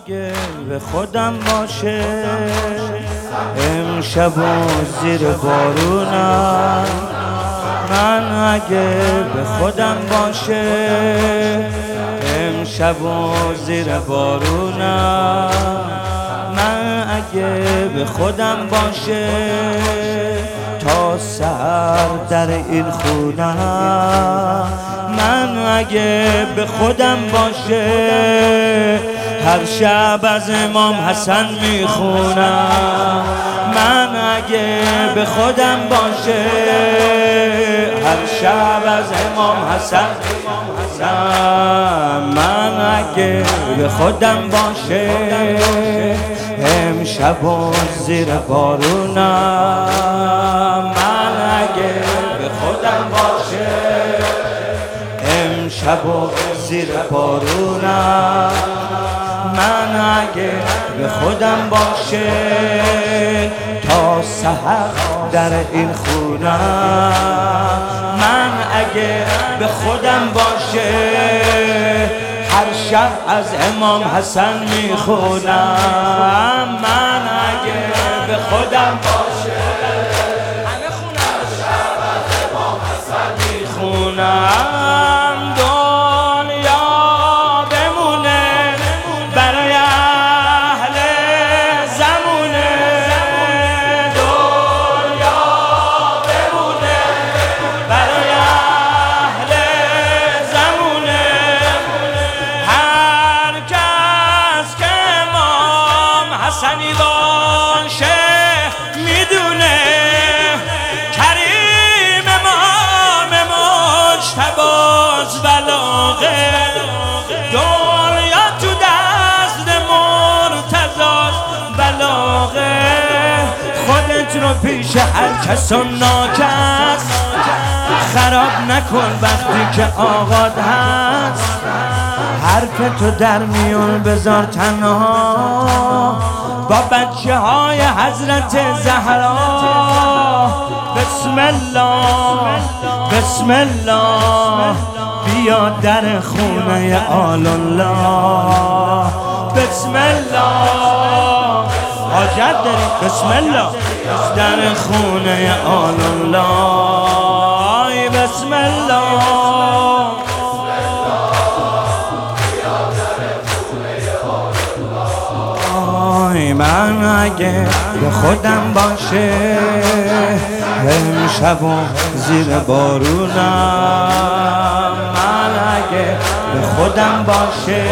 اگه به خودم باشه امشب و زیر بارونم، من اگه به خودم باشه امشب و زیر بارونم، من اگه به خودم باشه تا سحر در این خونم، من اگه به خودم باشه هر شب از امام حسن میخونم، من اگه به خودم باشه هر شب از امام حسن میخونم، من اگه به خودم باشه امشب و زیر بارونم، من اگه به خودم باشه امشب و زیر بارونم، من اگه به خودم باشه تا سحر در این خونم، من اگه به خودم باشه هر شب از امام حسن میخونم، من اگه به خودم باشه همه خونم هر شب از امام حسن میخونم، دنیا بمونه برای اهل زمونه، دنیا بمونه برای اهل زمونه، هر کس که امام حسنی باشه میدونه کریم امام مجتبی بلاغه، دنیا تو دست مرتضی بلاغه، خودت رو پیش هر کس و ناکس خراب نکن وقتی که آقاد هست، حرف تو در میون بذار تنها با بچه های حضرت زهرا، بسم الله بسم الله بیا در خونه آل الله، بسم الله حاجت داری بسم الله در خونه آل الله، بسم الله من اگه به خودم باشه امشب و زیر بارونم، من اگه به خودم باشه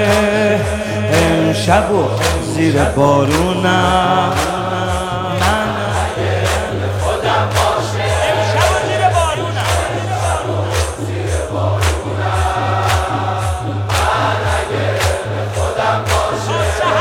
امشب و زیر بارونم، من اگه به خودم باشه امشب و زیر بارونم، زیر بارونم، من اگه به خودم باشه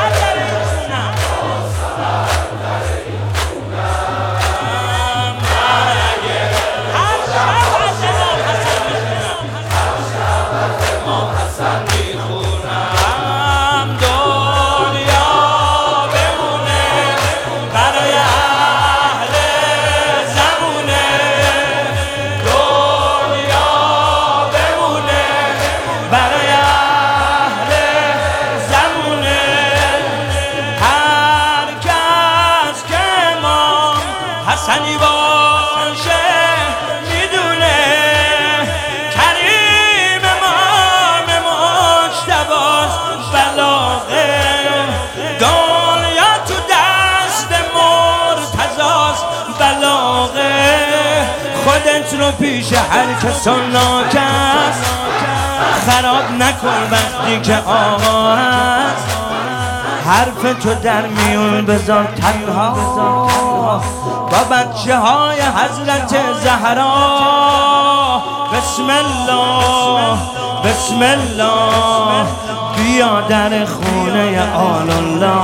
حسنی باشه میدونه کریم امام مجتبی بلاغه، دنیا تو دست مرتضی بلاغه، خودت رو پیش هر کس و ناکس خراب نکن وقتی که آقا هست، حرف تو در میون بذار تنها با بچه های حضرت زهرا، بسم الله بسم الله بیا در خونه آل الله،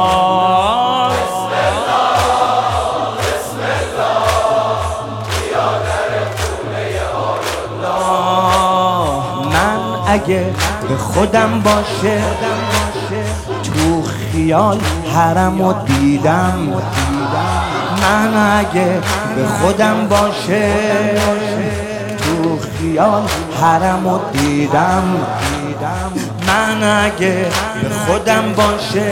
بسم الله بیا در خونه آل الله، من اگه به خودم باشه تو خیال حرمو دیدم، من اگه به خودم باشه تو خیال حرمو دیدم، من اگه به خودم باشه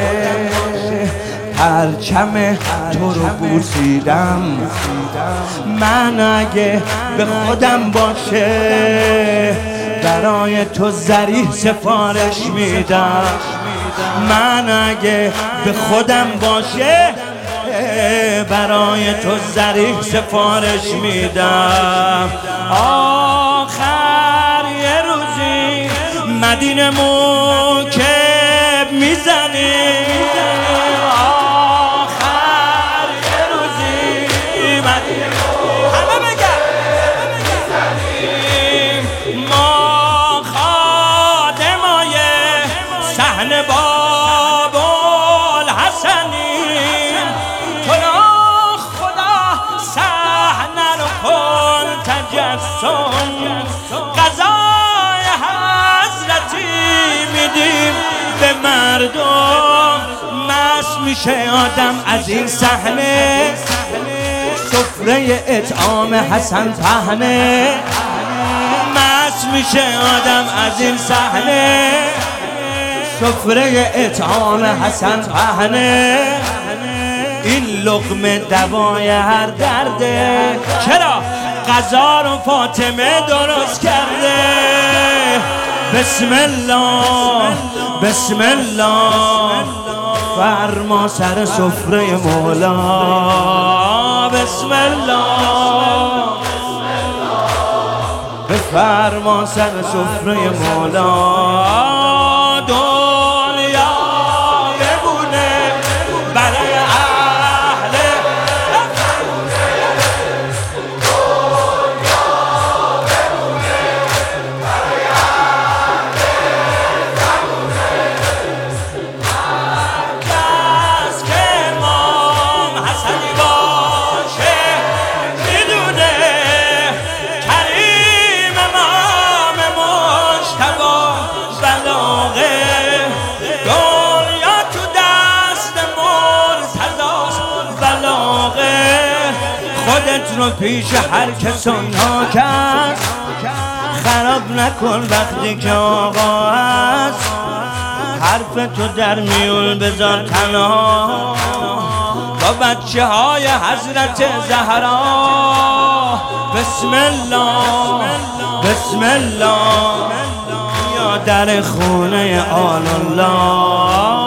پرچم تو رو بوسیدم، من اگه به خودم باشه برای تو ذریح سفارش میدم، من اگه به خودم باشه برای تو ذریح سفارش میدم. آخر یه روزی مدینه موکب میزنی، آخر یه روزی مدینه همه بگم میزنیم، ما خادمای صحن باب‌الحسنیم، تو خدا صحنه رو کن تجسم، قضای حضرتی میدیم به مردم، مست میشه آدم از این صحنه، سفره اطعام حسن پهنه، مست میشه آدم از این صحنه، سفره اطعام حسن پهنه، این لقمه دوای هر درده، چرا غذا رو فاطمه درست کرده. بسم الله بسم الله فرما سر سفره مولا، بسم الله بفرما سر سفره مولا، دنیا بمونه برای اهل کس که امام حسنی باشه میدونه کریم امام مجتبی بلاغه، دنیا تو دست مرتضی بلاغه، خودت رو پیش هر کس اونها کرد خراب نکن وقتی که آقا هست، حرف تو در میون بذار تنها با بچه های حضرت زهرا. بسم الله بسم الله یا در خونه آل الله.